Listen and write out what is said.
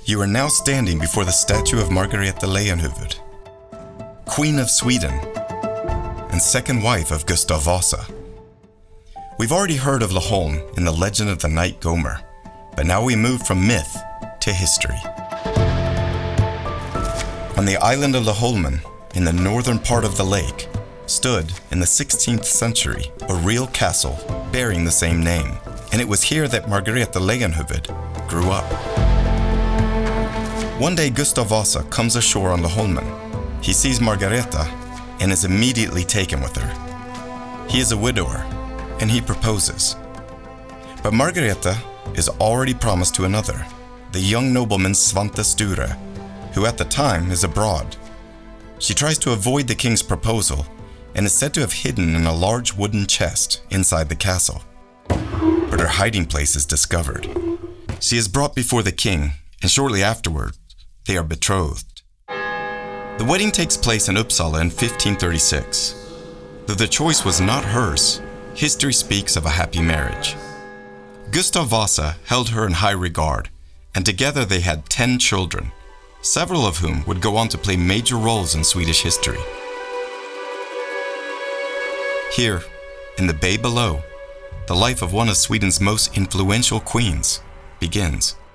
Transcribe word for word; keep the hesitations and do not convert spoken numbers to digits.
You are now standing before the statue of Margareta Leijonhufvud, Queen of Sweden and second wife of Gustav Vasa. We've already heard of Laholm in the legend of the Knight Gomer, but now we move from myth to history. On the island of Laholmen, in the northern part of the lake, stood, in the sixteenth century, a real castle bearing the same name, and it was here that Margareta Leijonhufvud grew up. One day Gustav Vasa comes ashore on Laholmen. He sees Margareta and is immediately taken with her. He is a widower, and he proposes. But Margareta is already promised to another, the young nobleman Svante Sture, who at the time is abroad. She tries to avoid the king's proposal and is said to have hidden in a large wooden chest inside the castle. But her hiding place is discovered. She is brought before the king, and shortly afterward, they are betrothed. The wedding takes place in Uppsala in fifteen thirty-six. Though the choice was not hers, history speaks of a happy marriage. Gustav Vasa held her in high regard, and together they had ten children, several of whom would go on to play major roles in Swedish history. Here, in the bay below, the life of one of Sweden's most influential queens begins.